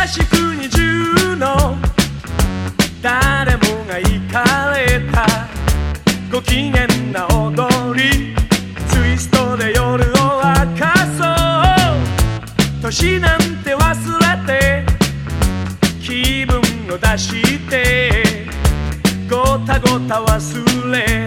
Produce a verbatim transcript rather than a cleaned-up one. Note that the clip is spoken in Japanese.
しく二重の誰もが行かれたご機嫌な踊りツイストで夜を明かそう年なんて忘れて気分を出してごたごた忘れ